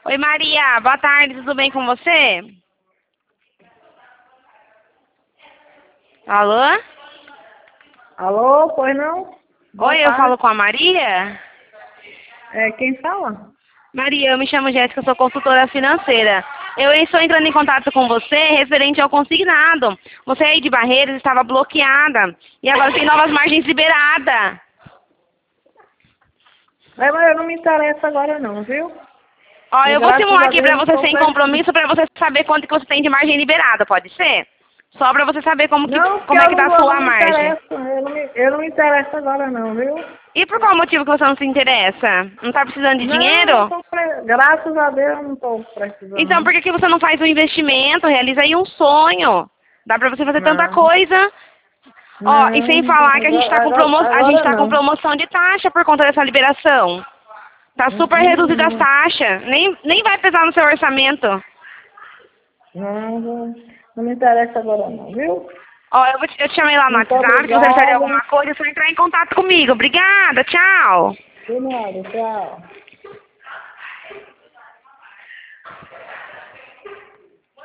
Oi, Maria. Boa tarde. Tudo bem com você? Alô? Alô, pois não? Boa Oi, eu tarde. falo com a Maria? Quem fala? Maria, eu me chamo Jéssica, sou consultora financeira. Eu estou entrando em contato com você referente ao consignado. Você aí de Barreiras estava bloqueada e agora tem novas margens liberadas. Mas eu não me interessa agora não, viu? Ó, E eu vou graças simular a aqui Deus pra não você estou sem precisando. compromisso, pra você saber quanto que você tem de margem liberada, pode ser? Só pra você saber Não, porque como é que tá a eu não sua me margem. interesso. Eu não me interesso agora não, viu? E por qual motivo que você não se interessa? Não tá precisando de Não, dinheiro? graças a Deus eu não estou precisando Então não. por que que você não faz um investimento? Realiza aí um sonho. Dá pra você fazer tanta Não, coisa. Ó, e sem não, falar que a gente tá com a gente agora tá com não. promoção de taxa por conta dessa liberação. Tá super reduzida as Não, taxas. Nem vai pesar no seu orçamento. não me interessa agora não, viu? Ó, eu te chamei lá no Muito WhatsApp, se você precisar de obrigada. alguma coisa, é só entrar em contato comigo. Obrigada, tchau. De nada, tchau.